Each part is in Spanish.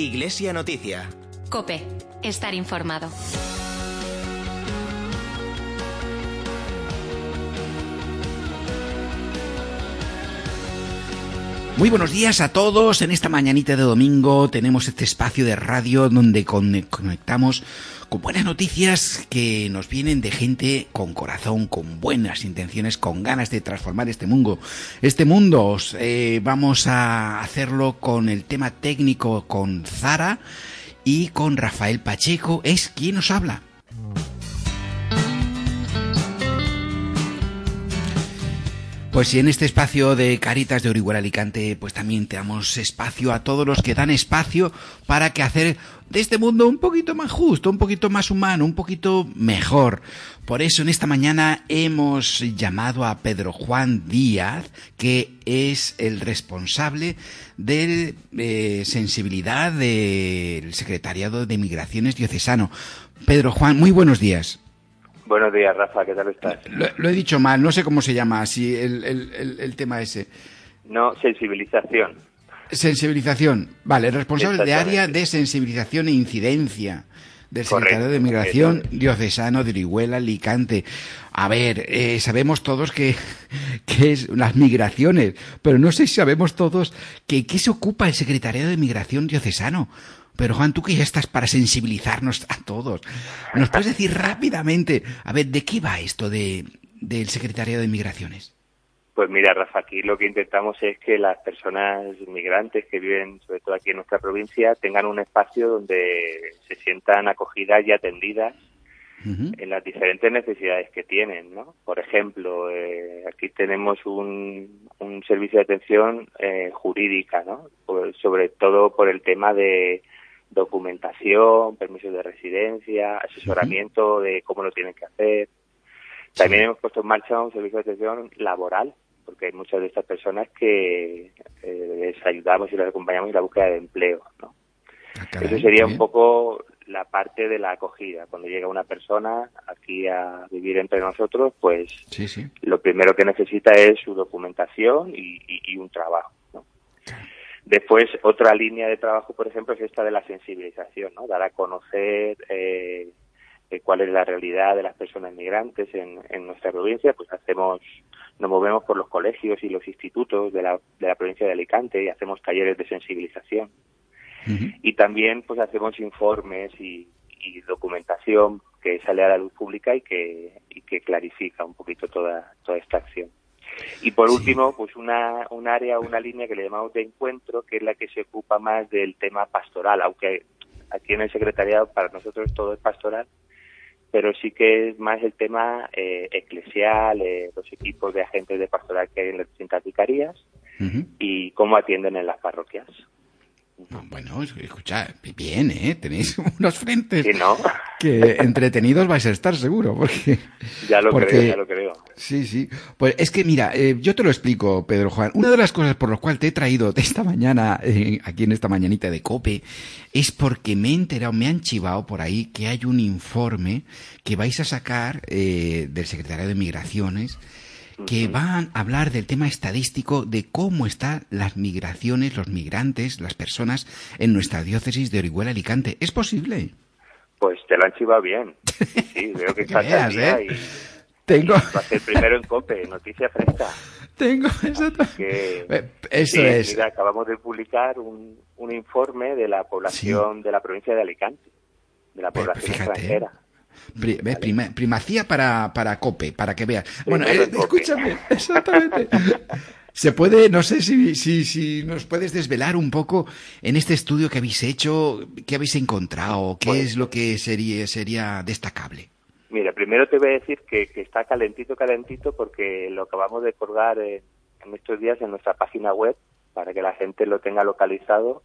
Iglesia Noticia. COPE. Estar informado. Muy buenos días a todos. En esta mañanita de domingo tenemos este espacio de radio donde conectamos con buenas noticias que nos vienen de gente con corazón, con buenas intenciones, con ganas de transformar este mundo. Vamos a hacerlo con el tema técnico con Zara y con Rafael Pacheco. Es quien nos habla. Pues si en este espacio de Caritas de Orihuela Alicante, pues también te damos espacio a todos los que dan espacio para que hacer de este mundo un poquito más justo, un poquito más humano, un poquito mejor. Por eso en esta mañana hemos llamado a Pedro Juan Díaz, que es el responsable de sensibilidad del Secretariado de Migraciones Diocesano. Pedro Juan, muy buenos días. Buenos días, Rafa, ¿qué tal estás? Lo he dicho mal, no sé cómo se llama así el tema ese. No, sensibilización. Sensibilización, vale, el responsable de área de sensibilización e incidencia del Secretario de Migración Diocesano de Orihuela Alicante. A ver, sabemos todos que es las migraciones, pero no sé si sabemos todos qué se ocupa el Secretariado de Migración Diocesano. Pero Juan, tú que ya estás para sensibilizarnos a todos, ¿nos puedes decir rápidamente, a ver, de qué va esto del Secretariado de Migraciones? Pues mira, Rafa, aquí lo que intentamos es que las personas migrantes que viven, sobre todo aquí en nuestra provincia, tengan un espacio donde se sientan acogidas y atendidas en las diferentes necesidades que tienen, ¿no? Por ejemplo, aquí tenemos un servicio de atención jurídica, ¿no? Sobre todo por el tema de documentación, permisos de residencia, asesoramiento de cómo lo tienen que hacer. También hemos puesto en marcha un servicio de atención laboral, porque hay muchas de estas personas que les ayudamos y les acompañamos en la búsqueda de empleo, ¿no? Eso sería un poco la parte de la acogida. Cuando llega una persona aquí a vivir entre nosotros, pues lo primero que necesita es su documentación y un trabajo, ¿no? Después, otra línea de trabajo, por ejemplo, es esta de la sensibilización, ¿no? Dar a conocer cuál es la realidad de las personas migrantes en nuestra provincia. Pues nos movemos por los colegios y los institutos de la provincia de Alicante y hacemos talleres de sensibilización. Y también pues hacemos informes y documentación que sale a la luz pública y que clarifica un poquito toda esta acción. Y por último, pues una línea que le llamamos de encuentro, que es la que se ocupa más del tema pastoral, aunque aquí en el secretariado para nosotros todo es pastoral, pero sí que es más el tema eclesial, los equipos de agentes de pastoral que hay en las distintas vicarías y cómo atienden en las parroquias. Bueno, escucha, bien, tenéis unos frentes ¿no? Que entretenidos vais a estar seguro, porque... Ya lo creo. Sí. Pues es que mira, yo te lo explico, Pedro Juan. Una de las cosas por las cuales te he traído de esta mañana, aquí en esta mañanita de COPE, es porque me he enterado, me han chivado por ahí que hay un informe que vais a sacar del Secretariado de Migraciones, que van a hablar del tema estadístico de cómo están las migraciones, los migrantes, las personas en nuestra diócesis de Orihuela Alicante. ¿Es posible? Pues te lo han chivado bien. Sí, veo que estás al día y va a ser primero en COPE, noticia fresca. Eso es. Mira, acabamos de publicar un informe de la población de la provincia de Alicante, de la población extranjera. Primacía para COPE, para que veas. Bueno, escúchame, exactamente. Se puede, no sé si nos puedes desvelar un poco en este estudio que habéis hecho, qué habéis encontrado, qué es lo que sería destacable. Mira, primero te voy a decir que está calentito porque lo acabamos de colgar en estos días en nuestra página web para que la gente lo tenga localizado,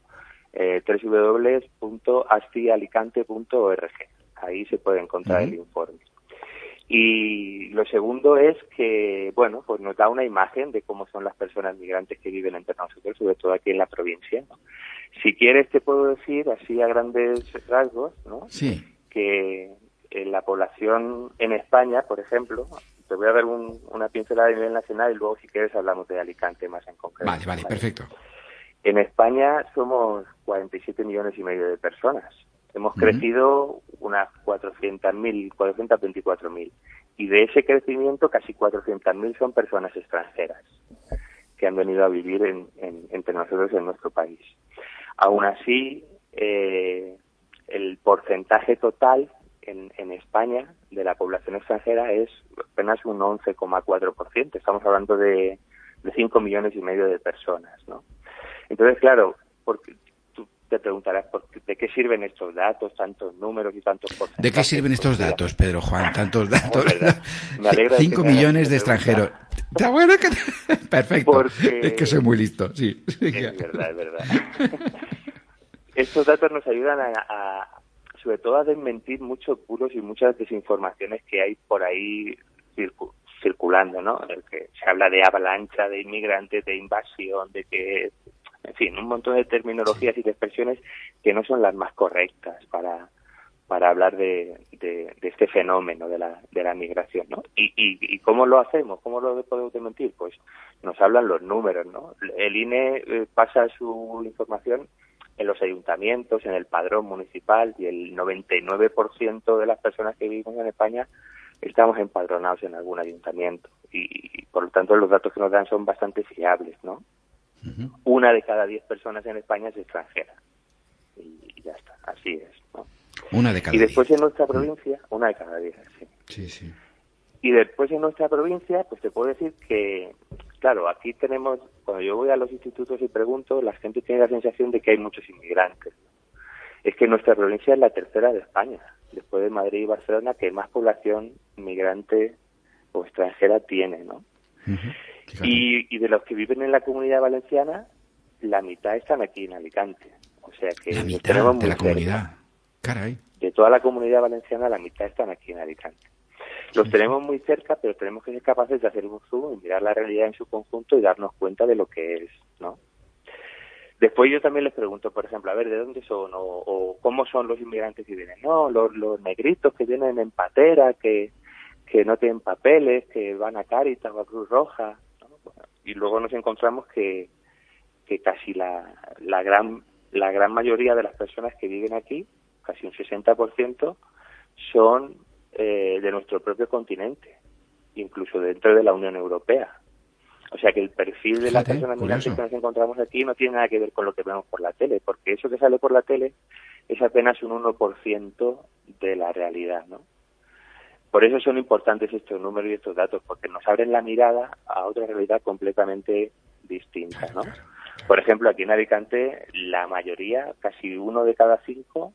www.astialicante.org. Ahí se puede encontrar el informe. Y lo segundo es que, bueno, pues nos da una imagen de cómo son las personas migrantes que viven entre nosotros, sobre todo aquí en la provincia, ¿no? Si quieres te puedo decir, así a grandes rasgos, ¿no? Sí. Que en la población en España, por ejemplo, te voy a dar una pincelada a nivel nacional y luego si quieres hablamos de Alicante más en concreto. Vale, perfecto. En España somos 47 millones y medio de personas. Hemos crecido unas 424.000. Y de ese crecimiento, casi 400.000 son personas extranjeras que han venido a vivir entre nosotros en nuestro país. Aún así, el porcentaje total en España de la población extranjera es apenas un 11,4%. Estamos hablando de 5 millones y medio de personas, ¿no? Entonces, claro, porque tú te preguntarás ¿de qué sirven estos datos, tantos números y tantos porcentajes? ¿De qué sirven estos datos, Pedro Juan? Tantos datos. Me alegra 5 millones de extranjeros. ¿Está bueno? Perfecto. Porque... Es que soy muy listo, sí. Es verdad. Estos datos nos ayudan sobre todo a desmentir muchos bulos y muchas desinformaciones que hay por ahí circulando, ¿no? El que se habla de avalancha, de inmigrantes, de invasión, de que, en fin, un montón de terminologías y de expresiones que no son las más correctas para hablar de este fenómeno de la migración, ¿no? ¿Y cómo lo hacemos? ¿Cómo lo podemos desmentir? Pues nos hablan los números, ¿no? El INE pasa su información en los ayuntamientos, en el padrón municipal, y el 99% de las personas que vivimos en España estamos empadronados en algún ayuntamiento y por lo tanto los datos que nos dan son bastante fiables, ¿no? Uh-huh. 1 de cada 10 personas en España es extranjera y ya está, así es, ¿no? 1 de cada 10. Y después en nuestra provincia, 1 de cada 10, sí. Sí. Y después en nuestra provincia, pues te puedo decir que, claro, aquí tenemos, cuando yo voy a los institutos y pregunto, la gente tiene la sensación de que hay muchos inmigrantes. Es que nuestra provincia es la tercera de España, después de Madrid y Barcelona, que más población migrante o extranjera tiene, ¿no? Uh-huh. Y de los que viven en la Comunidad Valenciana, la mitad están aquí en Alicante. O sea que la mitad tenemos muy de la cerca. Comunidad. Caray. De toda la Comunidad Valenciana, la mitad están aquí en Alicante. Los tenemos muy cerca, pero tenemos que ser capaces de hacer un zoom y mirar la realidad en su conjunto y darnos cuenta de lo que es, ¿no? Después yo también les pregunto, por ejemplo, a ver, ¿de dónde son? O ¿cómo son los inmigrantes que vienen? No, los negritos que vienen en patera, que no tienen papeles, que van a Cáritas o a Cruz Roja, ¿no? Bueno, y luego nos encontramos que casi la gran mayoría de las personas que viven aquí, casi un 60%, son de nuestro propio continente, incluso dentro de la Unión Europea. O sea que el perfil de las personas migrantes que nos encontramos aquí no tiene nada que ver con lo que vemos por la tele, porque eso que sale por la tele es apenas un 1% de la realidad, ¿no? Por eso son importantes estos números y estos datos, porque nos abren la mirada a otra realidad completamente distinta, ¿no? Por ejemplo, aquí en Alicante, la mayoría, casi 1 de cada 5,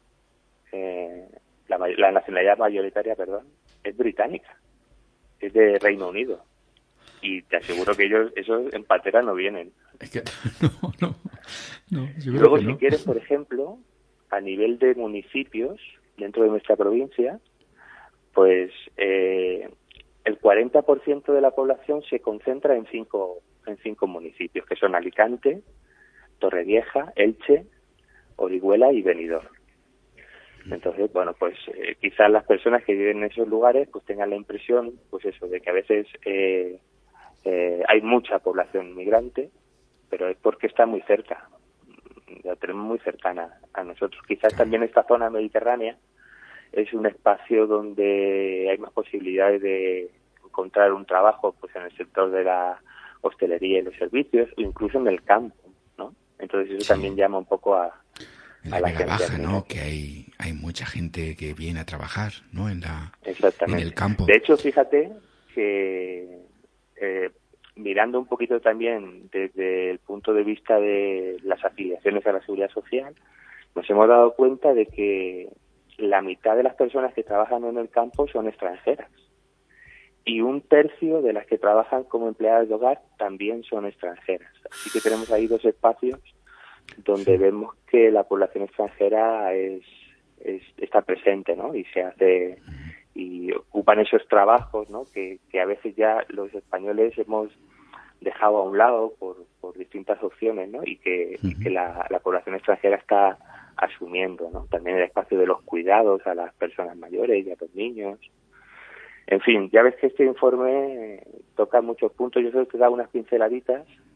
la nacionalidad mayoritaria, es británica, es de Reino Unido. Y te aseguro que esos en patera no vienen. Es que no. Luego, si quieres, por ejemplo, a nivel de municipios dentro de nuestra provincia, pues el 40% de la población se concentra en cinco municipios, que son Alicante, Torrevieja, Elche, Orihuela y Benidorm. Entonces, bueno, pues quizás las personas que viven en esos lugares pues tengan la impresión, pues eso, de que a veces hay mucha población migrante, pero es porque está muy cerca, la tenemos muy cercana a nosotros. Quizás también esta zona mediterránea es un espacio donde hay más posibilidades de encontrar un trabajo, pues en el sector de la hostelería y los servicios, o incluso en el campo, ¿no? Entonces eso también llama un poco a la Vega Baja, ¿no? Que hay mucha gente que viene a trabajar, ¿no? En el campo. De hecho, fíjate que mirando un poquito también desde el punto de vista de las afiliaciones a la Seguridad Social, nos hemos dado cuenta de que la mitad de las personas que trabajan en el campo son extranjeras y 1/3 de las que trabajan como empleadas de hogar también son extranjeras. Así que tenemos ahí 2 espacios donde vemos que la población extranjera está presente, ¿no? Y se hace y ocupan esos trabajos, ¿no? Que a veces ya los españoles hemos dejado a un lado por distintas opciones, ¿no? Y que la población extranjera está asumiendo, ¿no? También el espacio de los cuidados a las personas mayores y a los niños. En fin, ya ves que este informe toca muchos puntos. Yo solo te he dado unas pinceladitas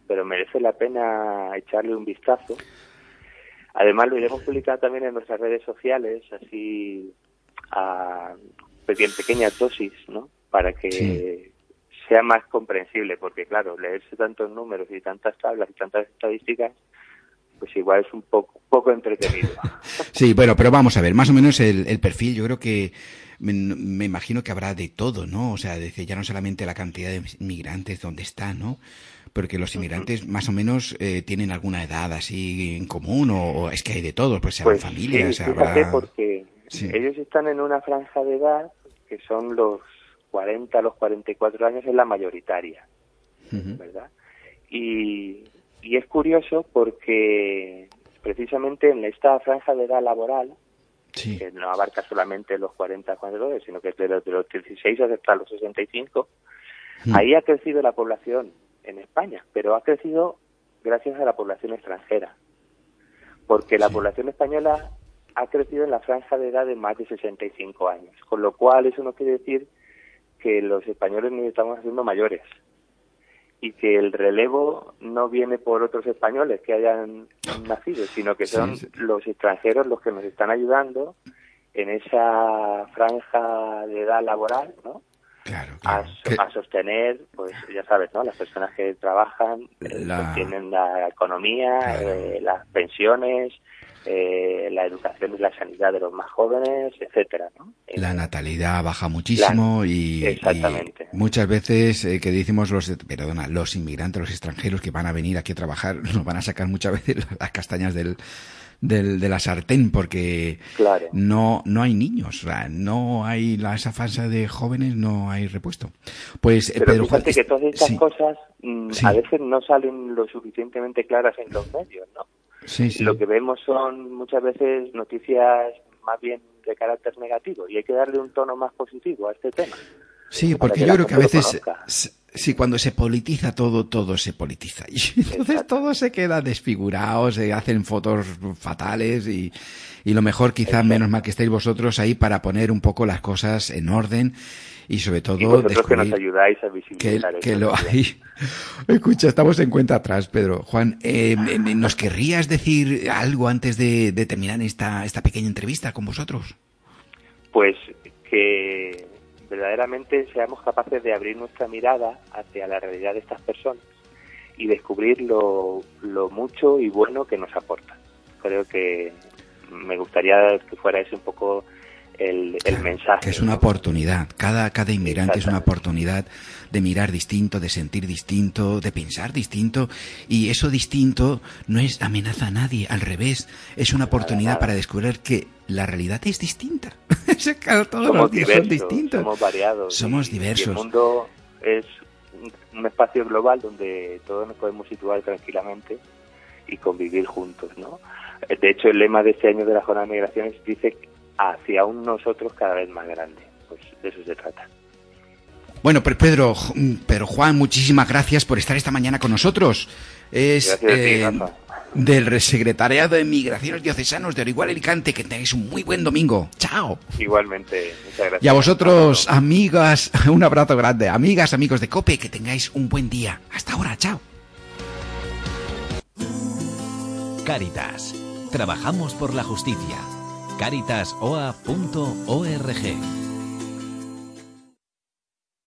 pero merece la pena echarle un vistazo. Además, lo iremos publicando también en nuestras redes sociales, así en pequeñas dosis, ¿no? Para que sea más comprensible, porque claro, leerse tantos números y tantas tablas y tantas estadísticas, pues igual es un poco entretenido. Sí, bueno, pero vamos a ver, más o menos el perfil, yo creo que me imagino que habrá de todo, ¿no? O sea, ya no solamente la cantidad de inmigrantes donde están, ¿no? Porque los inmigrantes más o menos tienen alguna edad así en común, o es que hay de todo, pues habrá familias, sí, fíjate, habrá... porque ellos están en una franja de edad que son los 40, los 44 años, es la mayoritaria, ¿verdad? Y es curioso porque precisamente en esta franja de edad laboral, que no abarca solamente los 40, 42, sino que es de los 16 hasta los 65, ahí ha crecido la población en España, pero ha crecido gracias a la población extranjera, porque la población española ha crecido en la franja de edad de más de 65 años, con lo cual eso no quiere decir que los españoles nos estamos haciendo mayores, y que el relevo no viene por otros españoles que hayan nacido, sino que son los extranjeros los que nos están ayudando en esa franja de edad laboral, ¿no? Claro. A sostener, pues ya sabes, ¿no? Las personas que trabajan, sostienen la economía, las pensiones, la educación y la sanidad de los más jóvenes, etcétera, ¿no? La natalidad baja muchísimo y muchas veces que decimos los inmigrantes, los extranjeros que van a venir aquí a trabajar, nos van a sacar muchas veces las castañas de la sartén, porque no hay niños, o sea, no hay esa fase de jóvenes, no hay repuesto. Pues pero Pedro, fíjate que todas estas cosas a veces no salen lo suficientemente claras en los medios, ¿no? Lo que vemos son muchas veces noticias más bien de carácter negativo, y hay que darle un tono más positivo a este tema. Sí, porque yo creo que a veces cuando se politiza todo se politiza. Y entonces todo se queda desfigurado, se hacen fotos fatales y lo mejor quizás, menos mal que estéis vosotros ahí para poner un poco las cosas en orden. Y sobre todo y vosotros que nos ayudáis a visibilizar que lo hay. Escucha, estamos en cuenta atrás, Pedro. Juan, ¿nos querrías decir algo antes de terminar esta pequeña entrevista con vosotros? Pues que verdaderamente seamos capaces de abrir nuestra mirada hacia la realidad de estas personas y descubrir lo mucho y bueno que nos aportan. Creo que me gustaría que fuera ese un poco el mensaje. Que es una oportunidad. Cada inmigrante es una oportunidad de mirar distinto, de sentir distinto, de pensar distinto, y eso distinto no es amenaza a nadie, al revés, es una oportunidad para descubrir que la realidad es distinta. Todos somos los días diversos, son distintos. somos variados. Somos diversos. Y el mundo es un espacio global donde todos nos podemos situar tranquilamente y convivir juntos, ¿no? De hecho, el lema de este año de la Jornada de Migraciones dice hacia un nosotros cada vez más grande. Pues de eso se trata. Bueno, pero Juan, muchísimas gracias por estar esta mañana con nosotros. Es del Secretariado de Migraciones Diocesanos de Orihuela Alicante. Que tengáis un muy buen domingo. ¡Chao! Igualmente, muchas gracias. Y a vosotros, amigas, un abrazo grande. Amigas, amigos de COPE, que tengáis un buen día. Hasta ahora, chao. Cáritas. Trabajamos por la justicia. Caritasoa.org